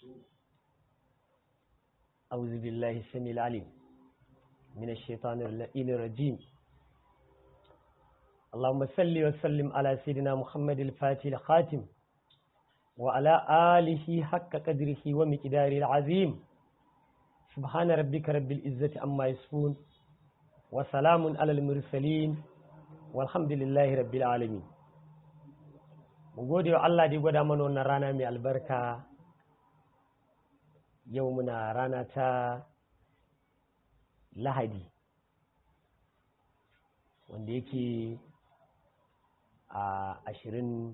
أعوذ بالله السميع العليم من الشيطان اللعين الرجيم. اللهم صل وسلم على سيدنا محمد الفاتح الخاتم وعلى آله حق قدره ومقداره العظيم. سبحان ربك رب العزة عما يصفون وسلام على المرسلين والحمد لله رب العالمين. mu gode wa Allah da ya gwada mana wannan rana mai albarka. Yau muna rana ta Lahadi wanda yake a 24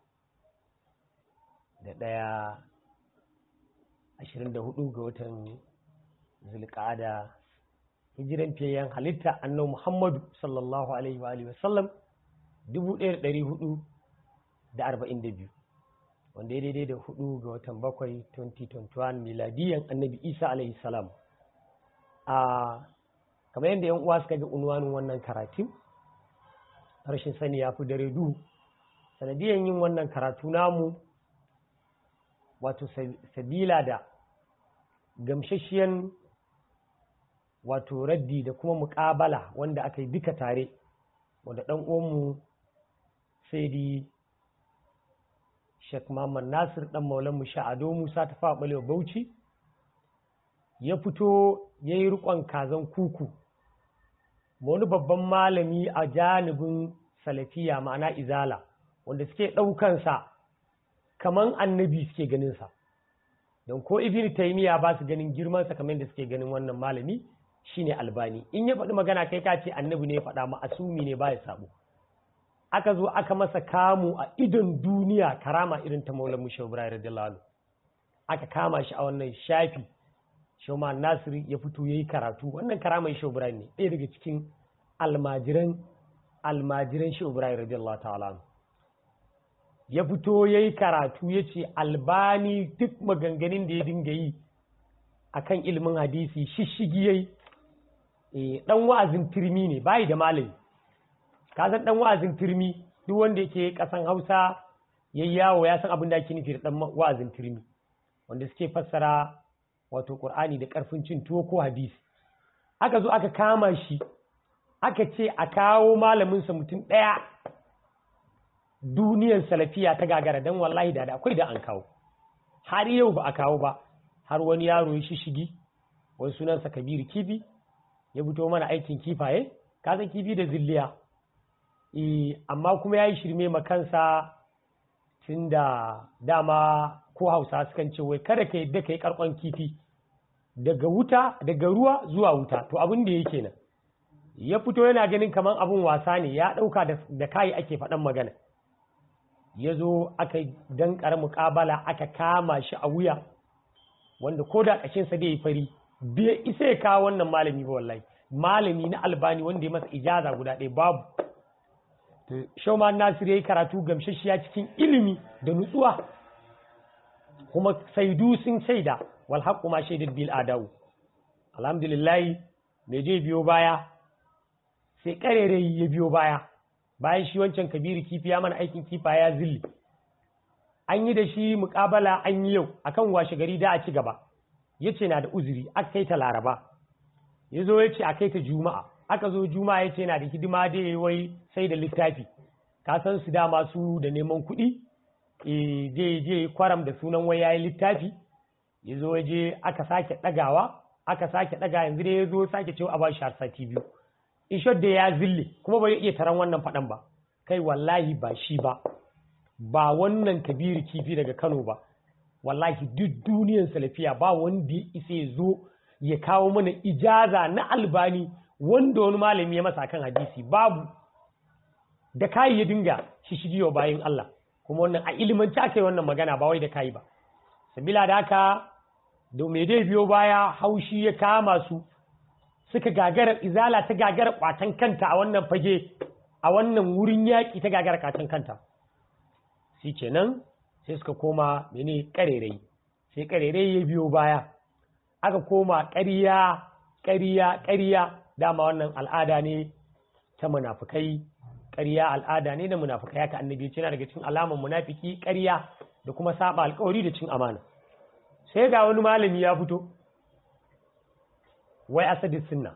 ga watan Zulqa'ada, hijiran fiyayyen halitta annabi Muhammadu sallallahu alaihi wa alihi wasallam 1442 wanda ya daidai da 4 ga watan 7 2021 miladiyan annabi Isa alaihi salam. Kamar yadda yan uwa suka ga unwanin wannan karatu, rashin sani ya fi dare duhu. Sanadiyan yin wannan karatu namu wato sabila da gamsashiyan wato raddi da kuma muƙabala wanda aka yi duka tare, wanda ɗan uwanmu Saidi Sheikh Muhammad Nasir ɗan Maulan Ado Musa ta faɓalewa Bauchi ya fito ya yi riƙon kazan kuku wani babban malami a janibin salafiya ma'ana izala, wanda suke ɗaukansa kaman annabi suke ganinsa, don ko Ibn Taymiyyah ba su ganin girmansa kamar da suke ganin wannan malami shine Albani. In ya faɗi magana kai ka ce annabi ne ya faɗa, ma'asumi ne ba ya sabo. Aka zo aka masa kamu a idon duniya, karama irin ta Maulan Shehu Ibrahim radiyallahu anhu. Aka kama shi a wannan shafi, Shehu Muhammad Nasir ya fito yayi karatu. Wannan karamar Shehu Ibrahim ne, ɗaya daga cikin almajiran Shehu Ibrahim radiyallahu ta'ala anhu. Ya fito yayi karatu yace Albani duk maganganun da ya dinga yi akan ilimin hadisi shishigi yayi. Dan wa'azin turmi ne, bai da malami. Ka san dan wa'azin turmi, duk wanda yake kasan Hausa yayi yawo ya san abin da ake nufi da dan wa'azin turmi, wanda suke fassara wato Qur'ani da karfin cin tuwo ko hadisi. Aka zo aka kama shi, aka ce a kawo malamin sa mutum daya, duniyar salafiya ta gagara, dan wallahi da akwai da an kawo. Har yau ba a kawo ba, har wani yaro ya shishigi, wani sunansa Kabiru Kibi, ya fito mana aikin kifaye, ka san kifi da zilliya. Amma kuma ya yi shirme makansa tun da dama ko Hausa sukan ce wai kada ka yadda ka yi karkon kifi daga ruwa zuwa wuta. To abin da yake nan, ya fito yana ganin kamar abin wasa ne, ya ɗauka da kayi ake faɗan magana. Ya zo aka dankar muƙabala, aka kama shi a wuya, wanda ko da ƙashinsa da ya fari bai isa ya kawo wannan malami ba. Wallahi malami na Albani wanda ya masa ijaza guda ɗaya babu. Shehu Muhammad Nasir ya yi karatu gamsashiya cikin ilimi da nutsuwa, kuma saidu sun shaida wal haqqu ma shaidat bil adawu. Alhamdulillah, me je biyo baya sai karerai ya biyo baya. Bayan shi wancan Kabiru Kifi ya mana aikin kifa ya zilli, an yi da shi muƙabala, an yi yau akan washe gari da a ci gaba. Yace na da uzuri, aka kai ta Laraba. Ya zo ya ce a kai ta Juma'a. Aka zo Juma'a ya ce na da hidima da wai sai da littafi. Ka san su dama su da neman kuɗi, je kwaram da sunan wai yayi littafi. Ya zo ya je aka sake ɗagawa, yanzu dai ya zo sake cewa a ba shi har sati 2. Ishod da ya zille kuma bai iya taron wannan faɗan ba. Kai wallahi ba shi ba wannan Kabiru Kifi daga Kano ba. Wallahi duk duniyar salafiya ba wanda ya isa ya zo ya kawo mana ijaza na Albani wanda wani malami ya masa kan hadisi, babu. Da kayi ya dinga shishigi wa bayin Allah, kuma wannan a ilimanci aka yi wannan magana, ba wai da kayi ba. Sabila da haka da me dai biyo baya haushi ya kama su, suka gagara, izala ta gagara kwatan kanta a wannan fage, a wannan wurin yaƙi ta gagara kwatan kanta. Shi kenan sai suka koma mene karerai, sai karerai ya biyo baya, aka koma ƙarya. Dama wannan al'ada ne ta munafikai, ƙarya al'ada ne na munafikai, haka annabi ya ce yana daga cikin alaman munafiki ƙarya da kuma saba alƙawari da cin amana. sai ga wani malami ya fito wai asadi sunna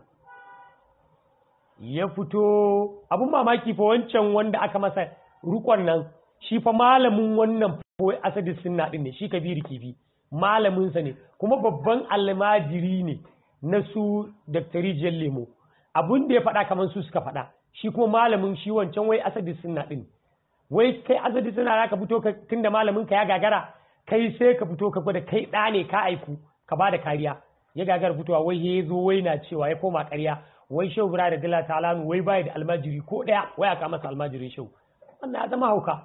ya fito abun mamaki fa wancan wanda aka masa rukon nan shi fa malamin wannan wai asadi sunna din ne shi Kabiru Kifi malaminsa ne kuma babban almajiri ne na su Dr. Rijiyar Lemo abun da ya faɗa kamar su suka faɗa shi kuma malamin shi wancan wai asadi sunna din wai kai asadi sunna ka fito tunda malamin ka ya gagara kai sai ka fito ka gwada kai ɗa ne ka aiku ka bada kariya ya gagara fitowa wai ya zo wai na cewa ya koma ƙarya wai shehu bura da dala ta'ala wai bai da almajiri ko ɗaya wai aka masa almajiri shehu wannan ya zama hauka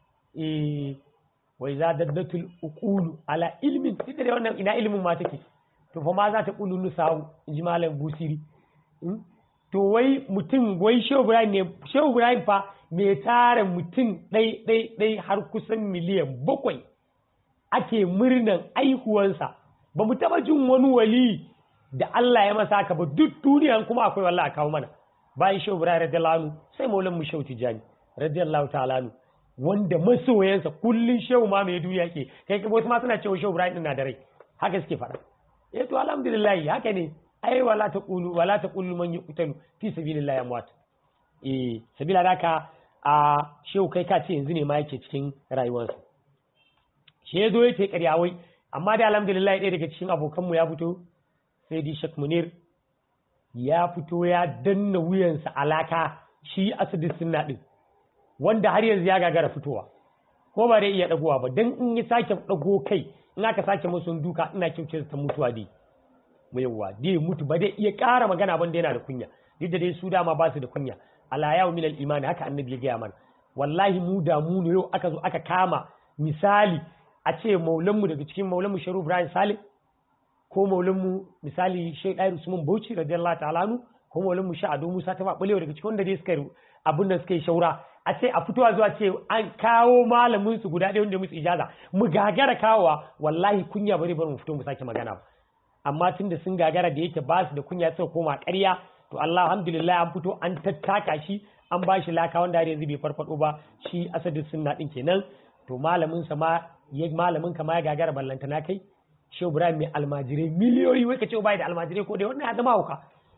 wai za daddatul uqulu ala ilmin ita da wannan ina ilmin ma take to fa ma za ta qulu nusawu inji malam Busiri to wai mutum wai shehu Ibrahim fa me tare mutum ɗai har kusan miliyan 7 ake murnan aihuwansa ba mu taba jin wani wali da Allah ya masa haka ba duk duniya kuma akwai wallahi a kawo mana bayan shehu Ibrahim radiyallahu anhu sai maulan mu shehu Tijani radiyallahu ta'ala anhu wanda masoyansa kullun shehu ma mai duniya ke kai wasu ma suna cewa shehu Ibrahim din na da rai haka suke faɗa to alhamdulillah haka ne ai wala taqulu man yuqtalu fi sabilillahi amwat sabila haka a shehu kai ka ce yanzu ne ma yake cikin rayuwarsa shi yazo yake ƙarya wai amma da alhamdulillah ɗaya daga cikin abokanmu ya fito sai di Sheikh Munir ya fito ya danna wuyansa alaka shi asadi sunna din wanda har yanzu ya gagara fitowa ko ba dai iya dagowa ba dan in ya sake dago kai in aka sake musu duka ina kyauce ta mutuwa dai mu yawa dai mutu ba dai iya ƙara magana ban da yana da kunya duk da dai su dama ba su da kunya ala yaw min al iman haka annabi ya gaya mana wallahi mu da mu ne yau aka zo aka kama misali a ce maulanmu daga cikin maulanmu Sharu Ibrahim Salim ko maulanmu misali Sheikh Dairu Usman Bauchi radiyallahu ta'ala anhu ko maulanmu Sheikh Ado Musa ta Balewa daga cikin wanda dai suka abin da suka yi shaura a ce a fitowa zuwa ce an kawo malamin su guda ɗaya wanda musu ijaza mu gagara kawowa wallahi kunya bare bar mu fito mu sake magana ba amma tunda sun gagara da yake ba su da kunya suka koma ƙarya to Allah alhamdulillah an fito an tattaka shi an ba shi laka wanda har yanzu bai farfado ba shi asadu sunna din kenan to malamin sa ma malamin ka ma ya gagara ballantana kai Shehu Ibrahim mai almajirai miliyoyi wai ka ce bai da almajirai ko dai wannan ya zama hauka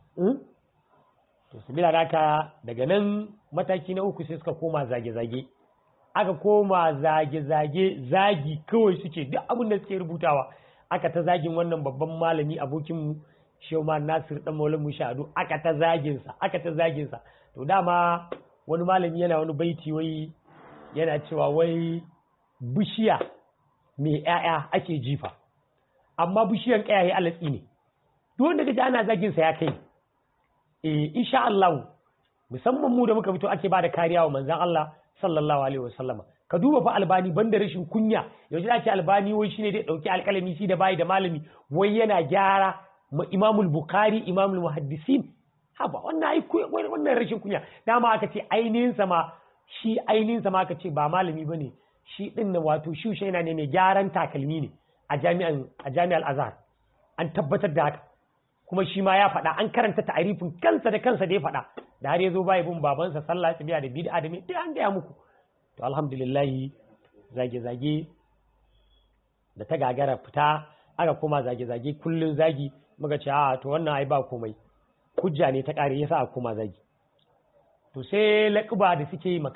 to sabila haka daga nan mataki na uku sai suka koma zage-zage aka koma zage-zage zagi kawai suke duk abin da suke rubutawa aka ta zagin wannan babban malami abokinmu Shehu Ma Nasir dan Maulan Mushadu aka ta zagin sa to dama wani malami yana wani baiti wai yana cewa wai bishiya mai ƴaƴa ake jifa amma bishiyan ƙayaye alatsi ne duk wanda kaji ana zagin sa ya kai insha Allah musamman mu da muka fito ake bada kariya wa manzon Allah sallallahu alaihi wasallama ka duba fa Albani banda rashin kunya yanzu da ce Albani wai shine dai dauki alƙalami shi da bai da malami wai yana gyara ma Imamul Bukhari Imamul Muhaddisin haba wannan rashin kunya dama aka ce ainihin sa ma aka ce ba malami bane shi din nan wato shi yana ne mai gyaran takalmi ne a jami'ar Azhar an tabbatar da haka kuma shi ma ya faɗa an karanta ta'arifin kansa da ya faɗa da har yazo bai bin babansa sallah tabiya da bid'a da me dai an gaya muku to alhamdulillah zage da ta gagara fita aka koma zage kullun zagi muka ce a to wannan ai ba komai hujja ne ta kare yasa aka koma zagi to sai laquba da suke yi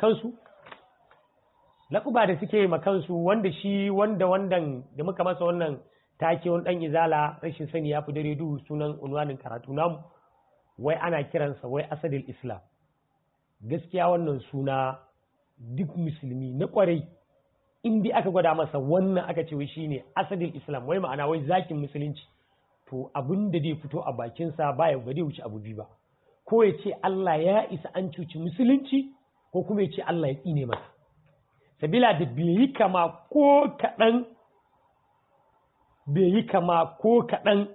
makansu wanda shi wandan da muka masa wannan take wani dan izala rashin sani ya fi dare duhu sunan unwanin karatu namu wai ana kiransa wai asadul islam gaskiya wannan suna duk musulmi na kwarai in dai aka gwada masa wannan aka ce wai shine asadul islam wai ma'ana wai zakin musulunci to abin da zai fito a bakinsa baya ga wuce abu biyu ba ko ya ce Allah ya isa an cuci musulunci ko kuma ya ce Allah ya tsine masa sabila da bai yi kama ko kaɗan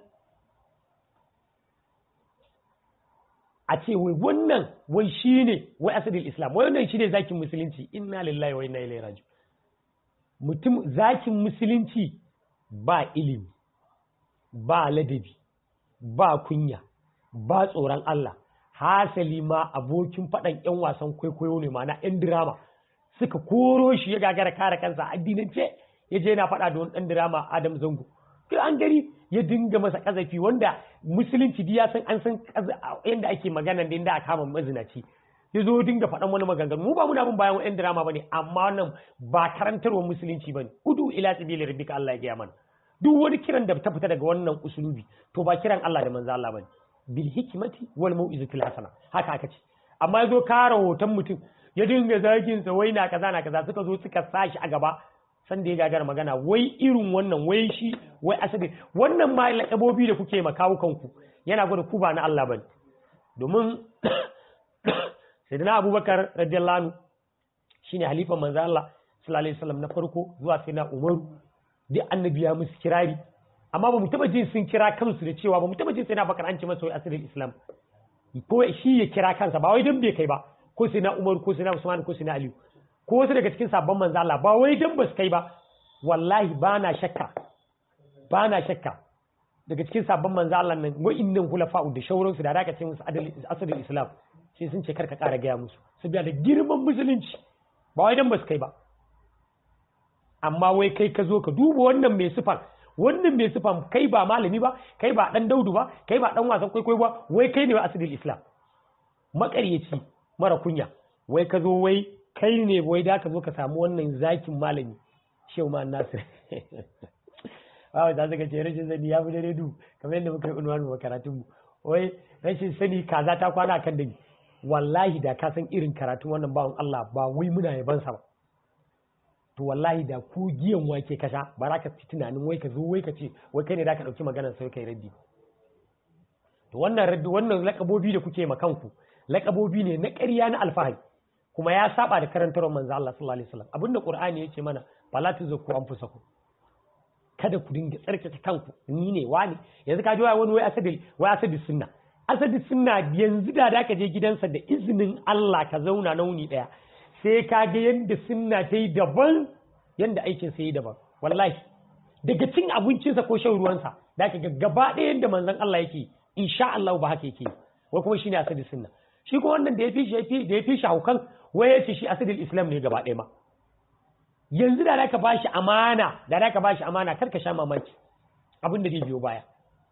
a ce wai wannan wai shine wai asadul islam wai wannan shine zakin musulunci inna lillahi wa inna ilaihi raji'un mutum zakin musulunci ba ilimi ba ladabi ba kunya ba tsoron Allah hasali ma abokin faɗan 'yan wasan kwaikwayo ne ma'ana 'yan dirama suka koro shi ya gagara kare kansa addinance ya je yana faɗa da wani ɗan dirama Adam Zango an gari ya dinga masa kazafi wanda musulunci ya san an san yanda ake magana da inda aka kama mazinaci ya zo dinga faɗan wani maganganu mu ba muna bin bayan wa'yan drama bane amma wannan ba karantarwar musulunci bane udu ila sabili rabbika Allah ya gaya mana duk wani kiran da ta fita daga wannan usulubi to ba kiran Allah da manzo Allah bane bil hikmati wal mau'izatil hasana haka aka ce amma yazo kare hoton mutum ya dinga zagin sa wai na kaza suka zo suka sashi a gaba san da ya gagara magana wai irin wannan wai shi wai asali wannan ma lakabobi da kuke makawo kanku yana gwada ku ba na Allah bane domin sayyidina Abubakar radiyallahu anhu shine halifan manzo Allah sallallahu alaihi wasallam na farko zuwa sayyidina Umaru duk annabi ya musu kirari amma ba mu taba jin sun kira kansu da cewa ba mu taba jin sayyidina Abubakar an ce masa wai asalin Islam ko shi ya kira kansa ba wai dan bai kai ba ko sayyidina Umar ko sayyidina Usman ko sayyidina Ali ko wasu daga cikin sabon manzo Allah ba wai dan ba su kai ba wallahi ba na shakka daga cikin sabon manzo Allah nan wa'innan hulafa'u da shauransu da aka ce musu asalin Islam sai sun ce karka ƙara gaya musu su biya da girman musulunci ba wai dan ba su kai ba amma wai kai ka zo ka duba wannan mai sifan kai ba malami ba kai ba dan daudu ba kai ba dan wasan kwaikwayo ba wai kai ne wa asalin Islam makaryaci mara kunya wai ka zo wai kai ne wai da ka zo ka samu wannan zakin malami Shehu Ma Nasir ba za ka ce rashin sani ya fi dare du kamar yadda muka yi unwani karatun mu wai rashin sani kaza ta kwana kan dani wallahi da ka san irin karatun wannan bawan Allah ba wai muna yaban sa ba to wallahi da ku giyan wake kasha ba za ka fi tunanin wai ka zo wai ka ce wai kai ne da ka dauki maganar sai kai raddi to wannan lakabobi da kuke ma kanku lakabobi ne na ƙarya na alfahari kuma ya saba da karantarwar manzo Allah sallallahu alaihi wasallam abinda Qur'ani yake mana fala tuzakku anfusakum kada ku dinga tsarkake kanku ni ne wani yanzu ka ji wani wai asadi sunna yanzu da ka je gidansa da izinin Allah ka zauna nauni daya sai ka ga yanda sunna ta yi daban yanda aikin sa yi daban wallahi daga cin abincinsa ko shan ruwansa da ka ga gaba ɗaya yanda manzon Allah yake insha Allah ba haka yake wai kuma shine asadi sunna shi ko wannan da ya fi shi haukan wai ya ce shi asadil Islam ne gaba ɗaya ma yanzu da ka bashi amana kar ka sha mamaki abin da zai biyo baya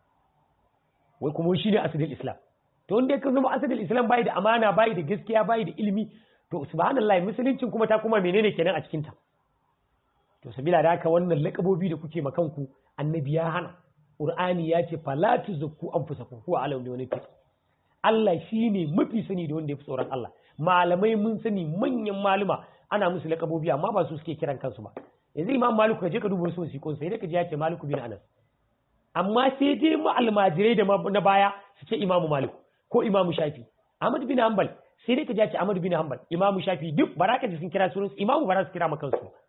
wai kuma shi ne asadil Islam to wanda ka zama asadil Islam bai da amana bai da gaskiya bai da ilimi to subhanallahi musuluncin kuma ta kuma menene kenan a cikin ta to sabila da haka wannan lakabobi da kuke makanku annabi ya hana Qur'ani ya ce fala tuzakku anfusakum huwa a'lamu bi man Allah shi ne mafi sani da wanda ya fi tsoron Allah malamai mun sani manyan maluma ana musu lakabobi amma ba su suke kiran kansu ba yanzu Imam Malik ka je ka duba su wasiƙon sai da ka ji ya ce Malik bin Anas amma sai dai mu almajirai da na baya su ce Imam Malik ko Imam Shafi Ahmad bin Hanbal sai dai ka ji ya ce Ahmad bin Hanbal Imam Shafi duk baraka ji sun kira sunan Imam ba za su kira maka kansu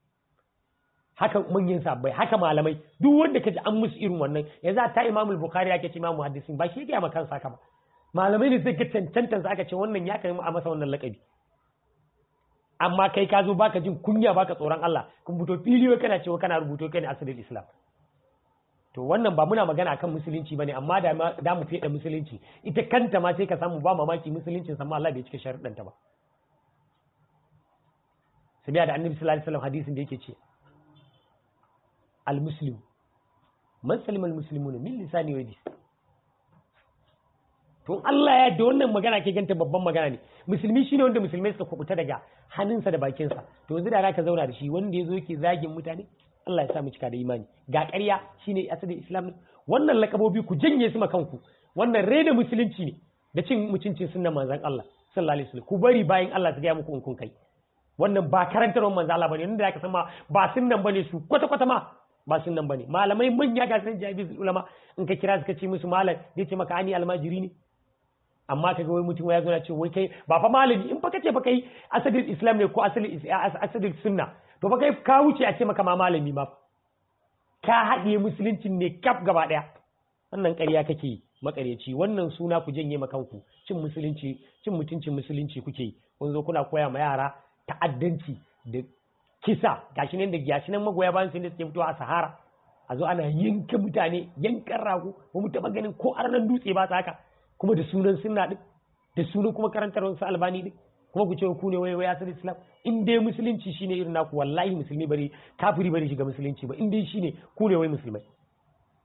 haka manyan sabbai haka malamai duk wanda ka ji an musu irin wannan yanzu ta Imam Bukhari yake ce Imam Muhaddisin ba shi ya ga maka kansa haka ba malamai ne sai ga cancantan sa aka ce wannan ya kai a masa wannan lakabi amma kai ka zo baka jin kunya baka tsoron Allah kun fito filiyo kana cewa kana rubuto kai ne asalin Islam to wannan ba muna magana akan musulunci bane amma da mu fiye da musulunci ita kanta ma sai ka samu ba mamaki musuluncin sama Allah bai cika sharuɗan ta ba sabiya da Annabi sallallahu alaihi wasallam hadisin da yake ce al muslim man salima al muslimuna min lisani wa yadihi to Allah ya da wannan magana ke ganta babban magana ne musulmi shine wanda musulmai suka kubuta daga hannunsa da bakinsa to yanzu da ka zauna da shi wanda yazo yake zagin mutane Allah ya sa mu cika da imani ga ƙarya shine asalin Islam wannan lakabobi ku janye su makanku wannan rena musulunci ne da cin mutuncin sunnan manzon Allah sallallahu alaihi wasallam ku bari bayan Allah su ga muku in kun kai wannan ba karantarwar manzon Allah bane inda zaka san ma ba sunnan bane su kwata ma ba sunnan bane malamai manya ga san jabi ulama in ka kira suka ce musu malam zai ce maka ani almajiri ne amma kaga wai mutum ya zo ya ce wai kai ba fa malami in fa kace fa kai asalin Islam ne ko asalin sunna to fa kai ka wuce a ce maka ma malami ma ka haɗiye musuluncin ne kaf gaba ɗaya wannan ƙarya kake makaryaci wannan suna ku janye makanku cin mutuncin musulunci kuke kun zo kuna koya ma yara ta'addanci da kisa gashi nan magoya bayan sun da suke fitowa a Sahara a zo ana yanka mutane yankan rago ba mu taɓa ganin ko arnan dutse ba haka kuma da sunan sunna din da sunan kuma karantarwar su albani din kuma ku ce ku ne wai asali Islam in dai musulunci shine irin naku wallahi musulmi bari kafiri bari shiga musulunci ba in dai shine ku ne wai musulmai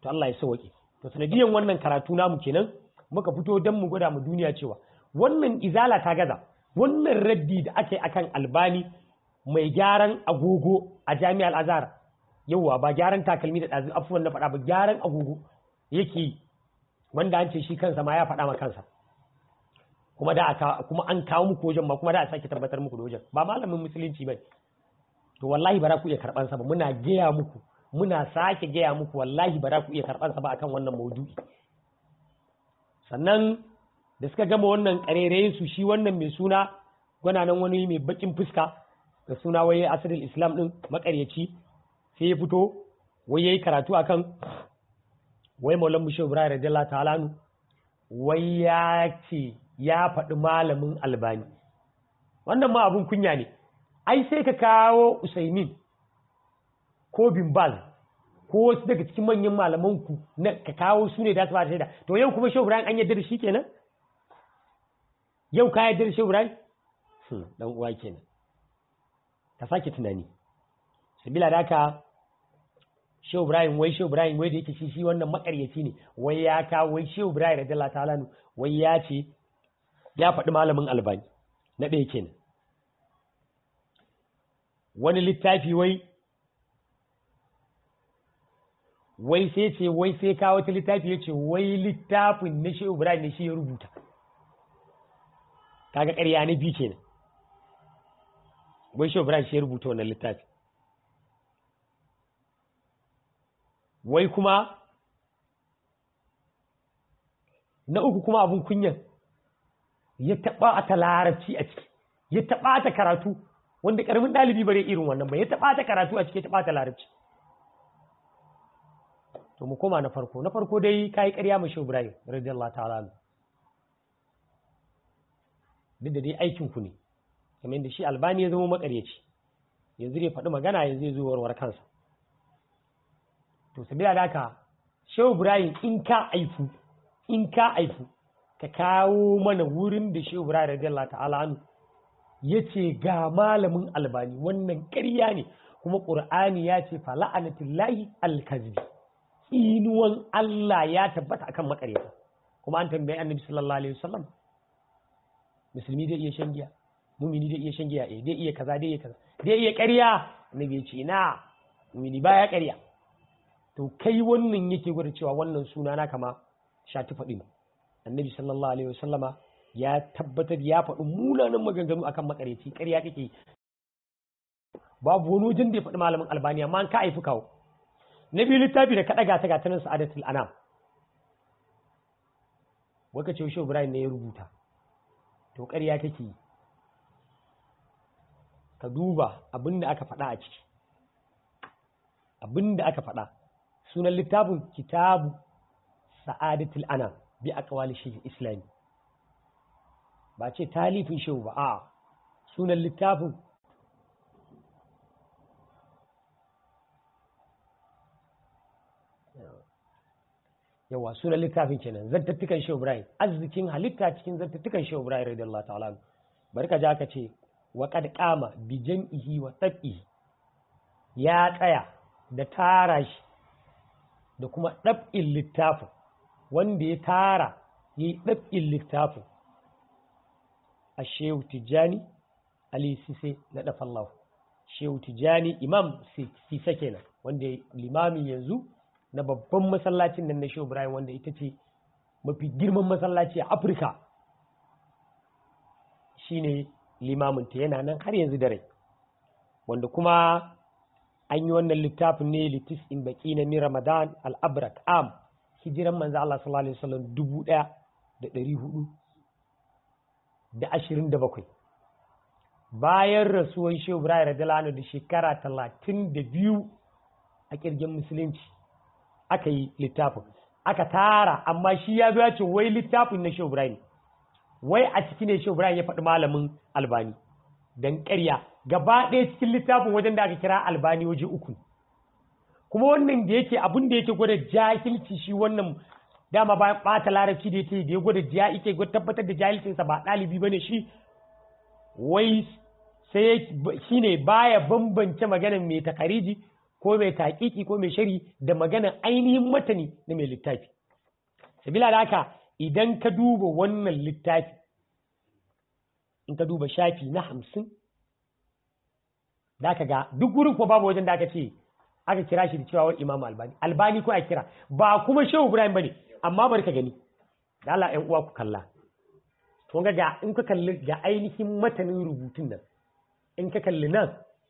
to Allah ya sauke. To sanadiyan wannan karatu namu kenan muka fito dan mu gwada mu duniya cewa wannan izala ta gaza, wannan raddi da ake akan Albani mai gyaran agogo a Jami'ar Azhar, yauwa ba gyaran takalmi da ɗazu afuwan na faɗa ba, gyaran agogo yake, wanda an ce shi kansa ma ya faɗa ma kansa, kuma an kawo muku wajen ma, kuma da a sake tabbatar muku da wajen, ba malamin musulunci ba. To wallahi ba za ku iya karɓan sa ba, muna gaya muku, muna sake gaya muku, wallahi ba za ku iya karɓan sa ba akan wannan maudu'i. Sannan da suka gama wannan ƙarerayen su, shi wannan mai suna gwananan wani mai bakin fuska da suna waye asirin Islam din makaryaci, sai ya fito wai yayi karatu akan wai Maulan Mushe Ibrahim radiyallahu ta'ala anhu wai ya ce ya faɗi malamin Albani. Wannan ma abun kunya ne. Ai sai ka kawo Usaimin ko Bin Baz ko wasu daga cikin manyan malaman ku na ka kawo su ne da su ba shaida. To yau kuma Shehu Ibrahim an yarda da shi kenan? Yau ka yarda da Shehu Ibrahim? Dan uwa kenan. Ka sake tunani. Sabila da haka Shehu Ibrahim wai da yake shi wannan makaryaci ne, wai ya kawo wai Shehu Ibrahim radiyallahu ta'ala anhu wai ya ce ya faɗi malamin Albani. Na ɗaya kenan. Wani littafi wai sai ce wai sai kawo wata littafi ya ce wai littafin na Shehu Ibrahim ne shi ya rubuta. Kaga ƙarya na biyu kenan. Wai Shehu Ibrahim shi ya rubuta wannan littafi. Wai kuma na uku kuma abun kunyan ya taɓa ta larabci a ciki, ya taɓa ta karatu, wanda ƙaramin ɗalibi bare irin wannan ba, ya taɓa ta karatu a ciki, ya taɓa ta larabci. To mu koma na farko dai ka yi ƙarya ma Shehu Ibrahim radiyallahu ta'ala anhu. Duk da dai aikin ku ne, kamar yadda shi Albani ya zama makaryaci, yanzu dai faɗi magana yanzu ya zo warware kansa. To sabila da haka Shehu Ibrahim in ka aifu ka kawo mana wurin da Shehu Ibrahim radiyallahu ta'ala anhu yace ga malamin Albani, wannan ƙarya ne, kuma Qur'ani ya ce fa la'anatullahi al-kadhib, inuwan Allah ya tabbata akan makaryata. Kuma an tambayi Annabi sallallahu alaihi wasallam, musulmi zai iya shan giya, mumini zai iya shan giya, zai iya kaza, zai iya ƙarya. Annabi ya ce na, mumini baya ƙarya. To kai wannan yake gwada cewa wannan suna na kama shati faɗi ne. Annabi sallallahu alaihi wasallama ya tabbatar ya faɗi munanan maganganu akan makareci, ƙarya kake. Babu wani wajen da ya faɗi malamin Albani, amma an ka aifi kawo. Na biyu littafi da kaɗa gata gatanin Sa'adatul Anam. Waka ce Shehu Ibrahim ne ya rubuta. To ƙarya kake yi. Ka duba abin da aka faɗa a ciki. Abin da aka faɗa. Sunan littafin Kitabu Sa'adatul Anam bi aqwali Shehu Islami. Ba ce talifin Shehu ba, a sunan littafin yawa sunan littafin kenan, Zantattukan Shehu Ibrahim, arzikin halitta cikin Zantattukan Shehu Ibrahim radiyallahu ta'ala. Barka ja ka ce wa qad qama bi jam'ihi wa tabihi, ya tsaya da tara shi da kuma ɗab'in littafin, wanda ya tara ya yi ɗab'in littafin a Shehu Tijjani Ali Sise na ɗafallahu. Shehu Tijjani Imam Sise kenan, wanda limamin yanzu na babban masallacin nan na Shehu Ibrahim, wanda ita ce mafi girman masallaci a Afirka, shine limaminta, yana nan har yanzu da rai, wanda kuma an yi wannan littafin ne litis in baki na min Ramadan al-Abrak am hijiran manzo Allah sallallahu alaihi wasallam 1427, bayan rasuwan Shehu Ibrahim radiyallahu anhu da shekara 32 a kirgin musulunci aka yi littafin, aka tara. Amma shi ya zo ya ce wai littafin na Shehu Ibrahim, wai a ciki ne Shehu Ibrahim ya faɗi malamin Albani, dan ƙarya. Gaba ɗaya cikin littafin wajen da aka kira Albani waje uku, kuma wannan da yake abin da yake gwada jahilci, shi wannan dama bayan ɓata larabci da yake da ya gwada yake tabbatar da jahilcinsa ba ɗalibi bane shi, wai sai shi ne baya bambance maganar mai takariji ko mai taƙiƙi ko mai shari da magana ainihin matani na mai littafi sabila da haka idan ka duba wannan littafi in ka duba shafi na 50 da ka ga duk wurin ko babu wajen da aka ce aka kira shi da cewa wai Imam Albani ko a kira ba kuma Shehu Ibrahim bane amma bari ka gani da Allah ƴan uwa ku kalla to ga in ka kalli ga ainihin matanin rubutun nan in ka kalli nan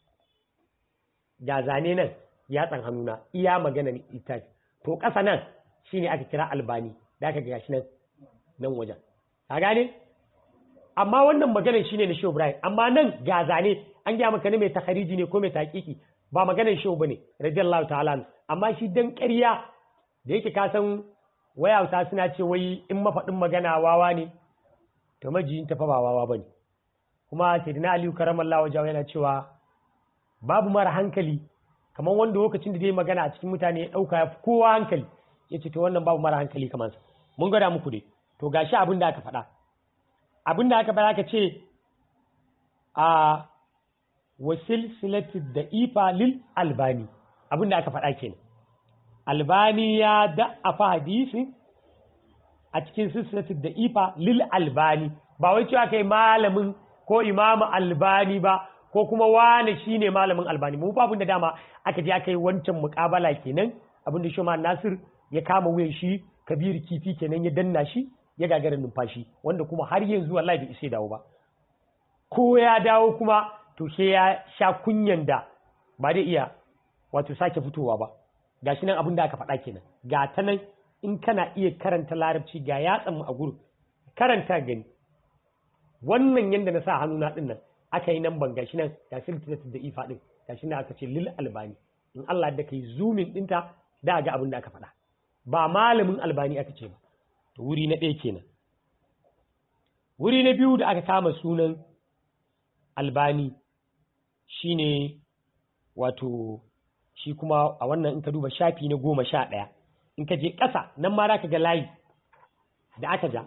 ga zane nan ya tsan hannuna iya magana littafi to ƙasa nan shine aka kira Albani da aka ga shi nan wajen ka gane amma wannan maganar shine na Shehu Ibrahim amma nan ga zane an gaya maka ne mai takhariji ne ko mai taƙiƙi ba maganar Shehu bane radiyallahu ta'ala amma shi dan ƙarya da yake ka san wayauta suna ce wai in mafaɗin magana wawa ne to majiyin tafa ba wawa bane kuma sayyidina Aliyu karamallahu wajahu yana cewa babu mara hankali kamar wanda lokacin da zai magana a cikin mutane ya dauka ya fi kowa hankali yace to wannan babu mara hankali kamar sa mun gwada muku dai to gashi abin da aka faɗa abin da aka faɗa aka ce a wasilsilatu da'ifa lil albani abin da aka faɗa kenan albani ya da'afa hadisi a cikin silsilatu da'ifa lil albani ba wai cewa kai malamin ko imamu albani ba ko kuma wane shine malamin albani mu babun da dama aka je aka yi wancan muƙabala kenan abin da Shoma Nasir ya kama wuyan shi Kabir Kifi kenan ya danna shi ya gagara numfashi wanda kuma har yanzu wallahi bai isa dawo ba ko ya dawo kuma to sai ya sha kunyan da ba dai iya wato sake fitowa ba gashi nan abin da aka faɗa kenan ga ta nan in kana iya karanta larabci ga yatsan mu a gurin karanta gani wannan yanda na sa hannuna din nan aka yi nan ban gashi nan ga silsilatu da ifa din gashi nan aka ce lil albani in Allah da kai zoomin dinta da ga abin da aka faɗa ba malamin albani aka ce ba to wuri na ɗaya kenan wuri na biyu da aka kama sunan albani shine wato shi kuma a wannan in ka duba shafi na 11 in ka je ƙasa nan ma ka ga layi da aka ja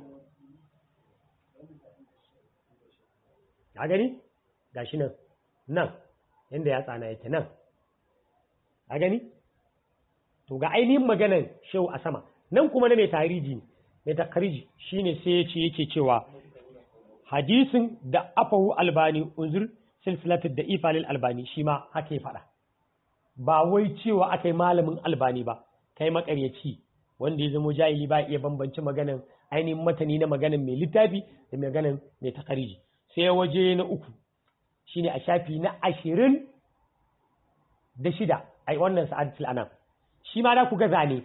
ka gani gashi nan yanda ya tsana yake nan ka gani to ga ainihin maganan shehu a sama nan kuma na mai tariji mai takariji shine sai yace yake cewa hadisin da afahu albani unzur silsilatu da ifalil albani shi ma haka ya faɗa ba wai cewa akai malamin albani ba kai makaryaci wanda ya zama jahili ba iya bambance maganan ainihin matani na maganan mai littafi da maganan mai takariji sai waje na uku shine a shafi na 26 ai wannan sa'adatul anam shi ma da ku ga zane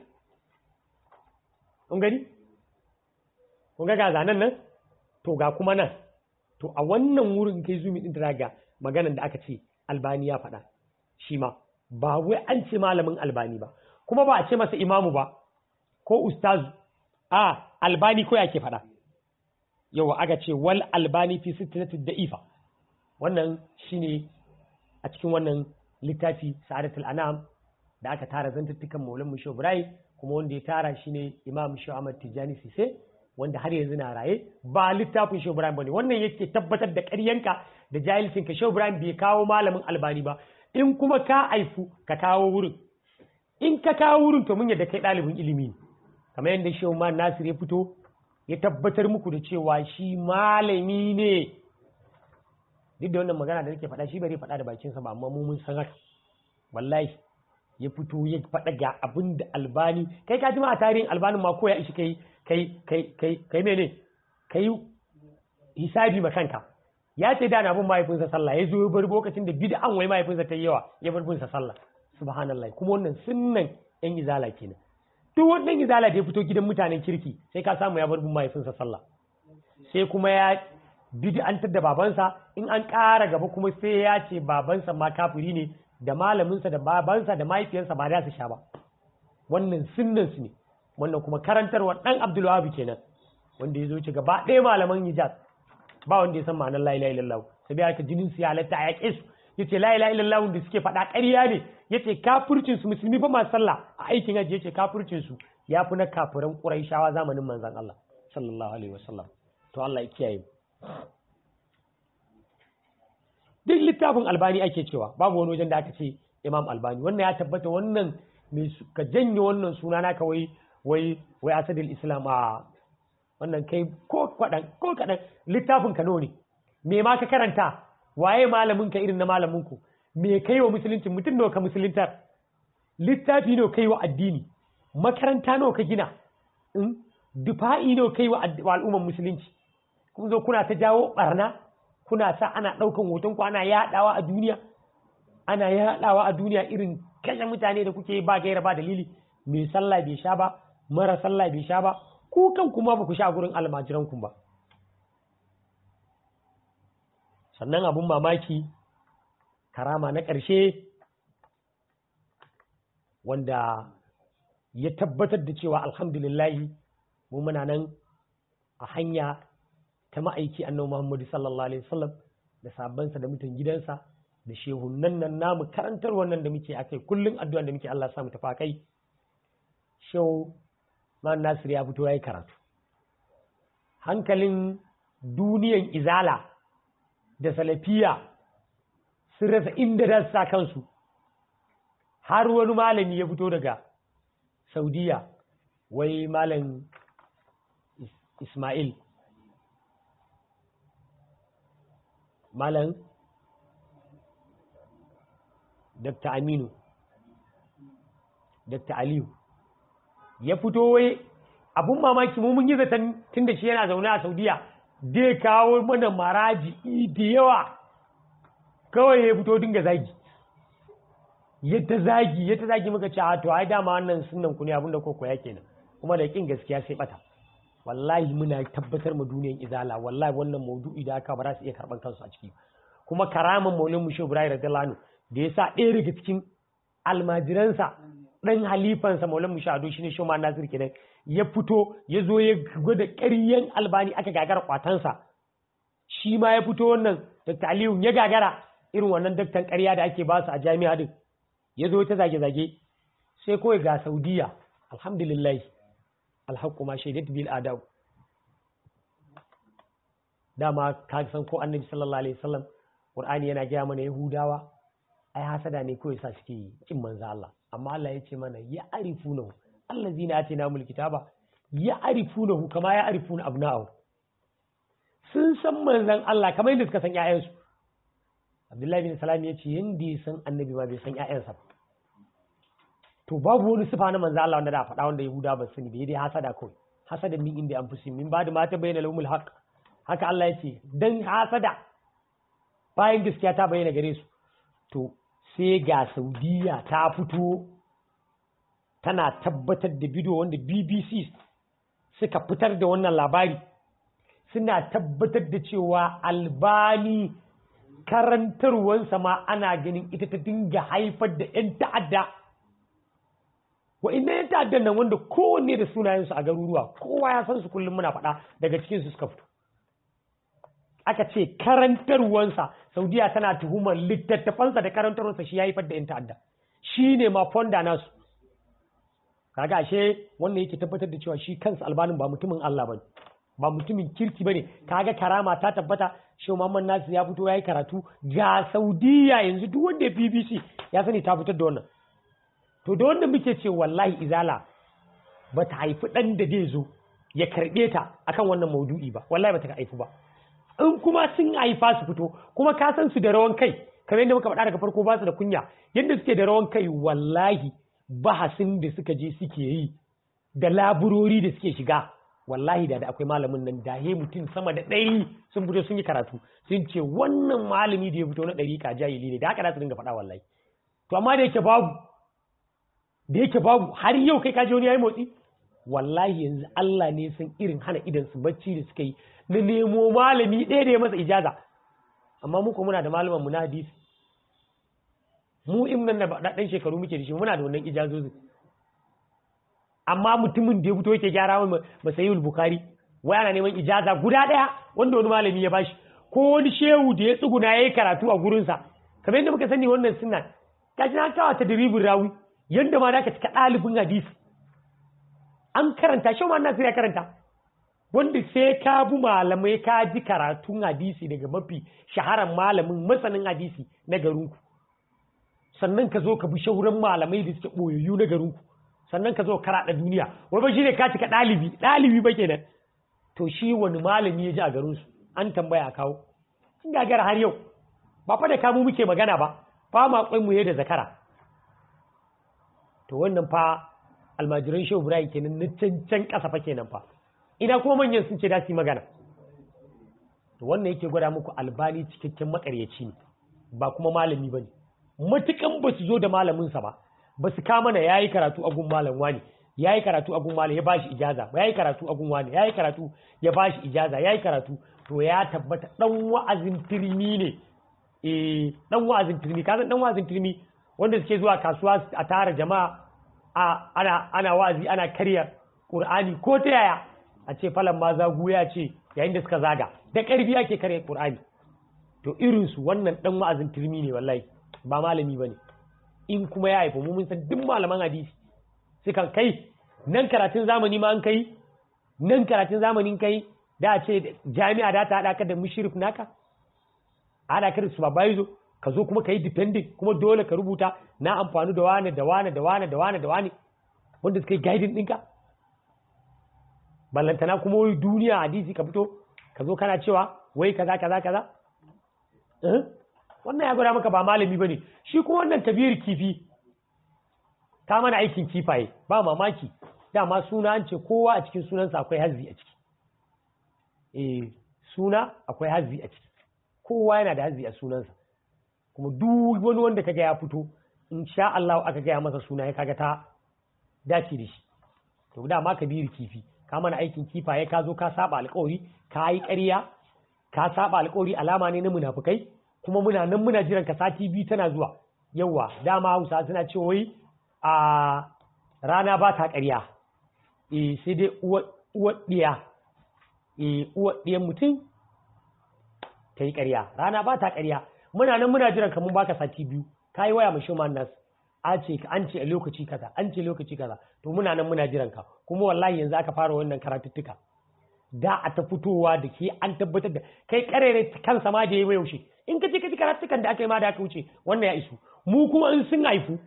kun gani kun ga zanen nan to ga kuma nan to a wannan wurin kai zumi din da maganan da aka ce albani ya faɗa shi ma ba wai an ce malamin albani ba kuma ba a ce masa imamu ba ko ustazu a albani ko yake faɗa yawa aka ce wal albani fi sittinati da'ifa wannan shine a cikin wannan littafi sa'adatul anam da aka tara zantuttukan maulan musho ibrahim kuma wanda ya tara shine imam shu ahmad tijani sise wanda har yanzu na raye ba littafin shu ibrahim bane wannan yake tabbatar da ƙaryanka da jahilcinka shu ibrahim bai kawo malamin albani ba in kuma ka aifu ka kawo wurin in ka kawo wurin to mun yadda kai ɗalibin ilimi ne kamar yadda shehu ma nasir ya fito ya tabbatar muku da cewa shi malami ne duk da wannan magana da nake faɗa shi bari faɗa da bakinsa ba amma mu mun san haka wallahi ya fito ya faɗa ga abin da albani kai ka ji ma a tarihin albanin ma ko ya ishi kai mene kai hisabi ma kanka ya ce da na bin mahaifinsa sallah ya zo ya bar lokacin da bid'an wai mahaifinsa ta yi yawa ya bar binsa sallah subhanallah kuma wannan sunnan yan izala kenan duk wannan izala da ya fito gidan mutanen kirki sai ka samu ya bar bin mahaifinsa sallah sai kuma ya bid'antar da babansa in an ƙara gaba kuma sai ya ce babansa ma kafiri ne da malaminsa da babansa da mahaifiyarsa ba za su sha ba wannan sunnan su ne wannan kuma karantarwa dan Abdul Wahab kenan wanda ya zo ci gaba ɗaya malaman Hijaz ba wanda ya san ma'anar la ilaha illallah sai bai aka jinin su ya halatta a yaƙe su yace la ilaha illallah wanda suke faɗa ƙarya ne yace kafircin su musulmi ba ma sallah a aikin haji yace kafircin su yafi na kafiran Quraishawa zamanin manzon Allah sallallahu alaihi wasallam to Allah ya kiyaye duk littafin albani ake cewa babu wani wajen da aka ce Imam Albani. Wannan ya tabbata, wannan ka janye wannan suna naka wai Asadul Islam a wannan kai ko kaɗan littafin ka ne, me ma ka karanta, waye malamin ka irin na malamin ku, me kai wa musulunci, mutum nawa ka musuluntar, littafi nawa kai wa addini, makaranta nawa ka gina, dufa'i nawa kai wa al'umman musulunci. Kun zo kuna ta jawo barna, kuna sa ana ɗaukan hoton ku ana yaɗawa a duniya, irin kashe mutane da kuke ba gaira ba dalili. Mai sallah bai sha ba, mara sallah bai sha ba, ku kan kuma ba ku sha gurin almajiran ku ba. Sannan abun mamaki, karama na ƙarshe wanda ya tabbatar da cewa alhamdulillahi mu muna nan a hanya ta ma'aiki annabi Muhammadu sallallahu alaihi wasallam da sabansa da mutan gidansa da shehunan nan namu karantar wannan da muke akai kullun addu'a da muke Allah ya sa mu tafi kai. Shehu Man Nasir ya fito yayi karatu. Hankalin duniyan izala da salafiya sun rasa inda za su sa kansu, har wani malami ya fito daga Saudiya, wai malam Ismail, malam Dr. Aminu, Dr. Aliyu, ya fito wai abun mamaki mun yi zaton tun da shi yana zaune a Saudiya zai kawo mana maraji da yawa, kawai ya fito dinga zagi, ya ta zagi muka ce to ai dama wannan sunan ku ne abinda koko ya kenan, kuma da kin gaskiya sai bata. Wallahi muna tabbatar ma duniyan izala, wallahi wannan maudu'i da aka ba za su iya karban kansu a ciki. Kuma karaman maulin mu Shehu Ibrahim radiyallahu anhu da yasa ɗaya daga cikin almajiransa dan halifansa maulin mu Shado shine Shehu Man Nasir kenan, ya fito ya zo ya gwada ƙaryan Albani aka gagara kwatansa. Shi ma ya fito wannan Dr. Aliyu ya gagara irin wannan daktan ƙarya da ake ba su a jami'a din, ya zo ta zage-zage. Sai kawai ga Saudiya, alhamdulillah, alhaqqu ma shaidat bil adab. Dama ka san ko Annabi sallallahu alaihi wasallam Qur'ani yana gaya mana Yahudawa ai hasada ne kawai sa suke kin manzo Allah, amma Allah ya ce mana ya arifunahu allazina atinahumul kitaba ya arifunahu kama ya arifuna abna'ahu. Sun san manzon Allah kamar yadda suka san ƴaƴansu. Abdullahi bin Salam ya ce yanda ya san Annabi ma bai san ƴaƴansa ba. To babu wani sifa na manzo Allah wanda da faɗa wanda Yahudawa ba sani bai dai hasada kawai. Hasada min inda an fusi min ba da mata bayyana lahumul haqq. Haka Allah ya ce dan hasada bayan gaskiya ta bayyana gare su. To sai ga Saudiya ta fito tana tabbatar da bidiyo wanda BBC suka fitar da wannan labari, suna tabbatar da cewa Albani karantarwansa ma ana ganin ita ta dinga haifar da 'yan ta'adda. Wa'inda 'yan ta'addan nan wanda kowanne da sunayensu a garuruwa, kowa ya san su kullum muna faɗa daga cikinsu suka fito. Aka ce karantarwansa, Saudiya tana tuhumar littattafansa da karantarwansa shi ya haifar da 'yan ta'adda. Shi ne ma fonda nasu. Kaga ashe wannan yake tabbatar da cewa shi kansa Albanin ba mutumin Allah bane, ba mutumin kirki bane. Kaga karama ta tabbata. Shehu Muhammad Nasir ya fito yayi karatu ga Saudiya, yanzu duk wanda ya BBC ya sani ta fitar da wannan. To da wanda muke ce wallahi izala ba ta haifi dan da zai zo ya karbe ta akan wannan maudu'i ba, wallahi ba ta haifi ba. In kuma sun haifa su fito, kuma ka san su da rawan kai, kamar yadda muka faɗa daga farko ba su da kunya, yadda suke da rawan kai wallahi bahasin da suka je suke yi da laburori da suke shiga, wallahi da akwai malamin nan da he mutum sama da 100 sun fito sun yi karatu sun ce wannan malami da ya fito na ɗariƙa jahili ne, da haka za su dinga faɗa wallahi. To amma da yake babu har yau kai kaji wani yayi motsi, wallahi yanzu Allah ne san irin hana idan su bacci da suka yi na nemo malami ɗaya da ya masa ijaza. Amma mu ko muna da malaman mu na hadisi, mu in nan da ɗan shekaru muke da shi muna da wannan ijazozin. Amma mutumin da ya fito yake gyara wa Masahihul Bukhari wai ana neman ijaza guda ɗaya wanda wani malami ya bashi, ko wani shehu da ya tsuguna yayi karatu a gurinsa. Kamar yadda muka sani wannan sunna kaji na kawo ta diribin rawi yanda ma da ka cika ɗalibin hadisi an karanta. Shehu Muhammad Nasir ya karanta, wanda sai ka bi malamai ka ji karatun hadisi daga mafi shaharan malamin masanin hadisi na garinku, sannan ka zo ka bi shauran malamai da suke boyayyu na garin ku sannan ka zo karaɗa duniya wai ba shine ka cika ɗalibi ba kenan to shi wani malami ya ji a garin su an tambaya a kawo sun gagara har yau ba fa da kamu muke magana ba ma kwai mu da zakara to wannan fa almajiran shehu ibrahim kenan na cancan ƙasa fa kenan fa ina kuma manyan sun ce da su yi magana to wannan yake gwada muku albani cikakken makaryaci ne ba kuma malami ba ne matukan ba su zo da malaminsa ba su kama na yayi karatu a gun malam wani yayi karatu a gun malam ya bashi ijaza yayi karatu a gun wani yayi karatu ya bashi ijaza yayi karatu to ya tabbata dan wa'azin turmi ne dan wa'azin turmi kazan dan wa'azin turmi wanda suke zuwa kasuwa a tara jama'a ana wa'azi ana karya Qur'ani ko ta yaya a ce falan ma zagu ya ce yayin da suka zaga da ƙarfi ake karya Qur'ani to irin su wannan dan wa'azin turmi ne wallahi ba malami bane in kuma ya haifa mun san duk malaman hadisi sukan kai nan karatun zamani ma an kai nan karatun zamanin kai da a ce jami'a da ta hada ka da mushrif naka hada ka da supervisor ka zo kuma ka yi depending kuma dole ka rubuta na amfani da wane da wane da wane da wane da wane wanda suka yi guiding ɗinka ballantana kuma wai duniya hadisi ka fito ka zo kana cewa wai kaza kaza kaza wannan ya gwada maka ba malami bane shi kuma wannan kabir kifi ta mana aikin kifaye ba mamaki dama suna an ce kowa a cikin sunansa akwai hazzi a ciki suna akwai hazzi a ciki kowa yana da hazzi a sunansa kuma duk wani wanda kaga ya fito insha Allah aka gaya masa suna ya kaga ta dace da shi to dama kabir kifi ka mana aikin kifaye ka zo ka saba alƙawari ka yi ƙarya ka saba alƙawari alama ne na munafukai kuma muna nan muna jiran ka sati biyu tana zuwa yawa dama Hausa suna cewa wai a rana ba ta ƙarya sai dai uwar ɗiyan mutum ta yi ƙarya rana ba ta ƙarya muna nan muna jiran ka mun baka sati biyu ka yi waya mashi man nas an ce a lokaci kaza an ce lokaci kaza to muna nan muna jiran ka kuma wallahi yanzu aka fara wannan karatuttuka da a ta fitowa da ke an tabbatar da kai karere kansa ma da yayi yaushe in ka ji karatukan da aka yi ma da aka wuce wannan ya isu mu kuma in sun haifu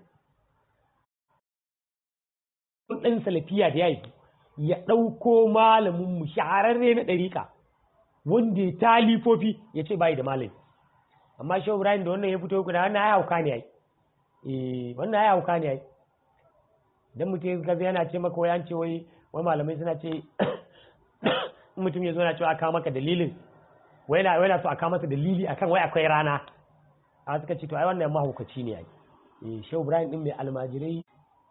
ɗan salafiya da ya haifu ya ɗauko malamin mu shahararre na ɗariƙa wanda ya talifofi ya ce bai da malami amma shehu ibrahim da wannan ya fito kuna wannan ya hauka ne yayi wannan ya hauka ne yayi dan mutum ya yana ce maka wai an ce wai malamai suna ce mutum ya zo na cewa aka maka dalilin wai na so aka masa dalili akan wai akwai rana a suka ce to ai wannan mahaukaci ne yayi shehu ibrahim din mai almajirai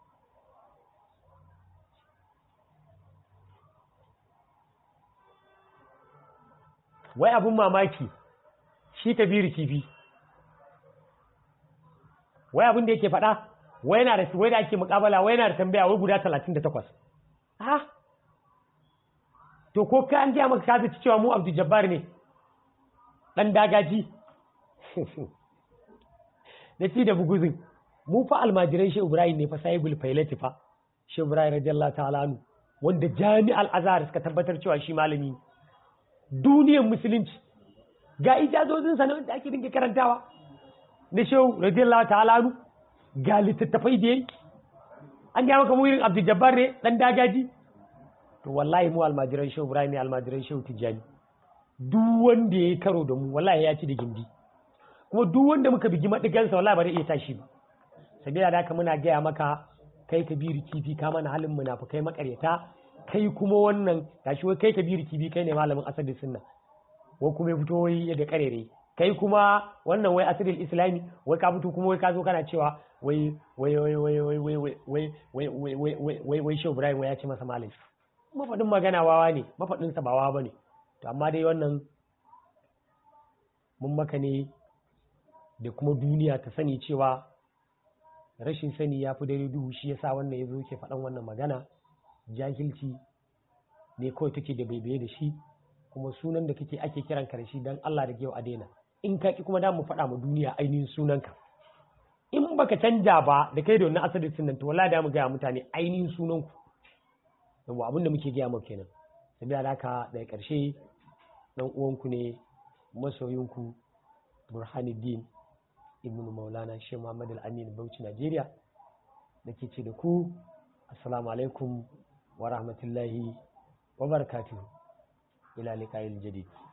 wai abun mamaki shi kabiru kifi wai abin da yake faɗa wai da ake mukabala wai yana da tambaya wai guda 38 ha to ko ka an ji maka ka zaci cewa mu Abdul Jabbar ne dan dagaji da ci da buguzin mu fa almajirai Shehu Ibrahim ne fa sahibul failati fa Shehu Ibrahim radiyallahu ta'ala anhu wanda Jami'al Azhar suka tabbatar cewa shi malami duniyar musulunci ga ijazozin sa da ake dinga karantawa na Shehu radiyallahu ta'ala anhu ga littattafai da yayi an ga maka mu irin Abdul Jabbar ne dan dagaji to wallahi mu almajiran Shehu Ibrahim almajiran Shehu Tijjani duk wanda ya karo da mu wallahi ya ci da gindi kuma duk wanda muka bigi madigansa wallahi ba zai iya tashi ba sabila da haka muna gaya maka kai kabiru kifi ka mana halin munafikai makaryata kai kuma wannan gashi wai kai kabiru kifi kai ne malamin asadin sunna wai kuma ya fito wai da karere kai kuma wannan wai asadin islami wai ka fito kuma wai ka zo kana cewa wai Shehu Ibrahim wai ya ce masa malami mafaɗin magana wawa ne mafaɗinsa ba wawa ba ne to amma dai wannan mun maka ne da kuma duniya ta sani cewa rashin sani ya fi dare duhu shi yasa wannan ya zo ke faɗan wannan magana jahilci ne kawai take da baibaye da shi kuma sunan da kake ake kiran ka da shi don Allah da yau a daina in ka ki kuma da mu faɗa ma duniya ainihin sunanka in baka canja ba da kai da wannan asalin sunan to wallahi da mu gaya mutane ainihin sunanku yawa abinda muke gaya maka kenan saboda haka daga ƙarshe dan uwanku ne masoyinku Burhanuddin ibn maulana shi Muhammad al-Amin Bauchi Najeriya nake ce da ku assalamu alaikum wa rahmatullahi wa barakatuhu ila liqa'il jadid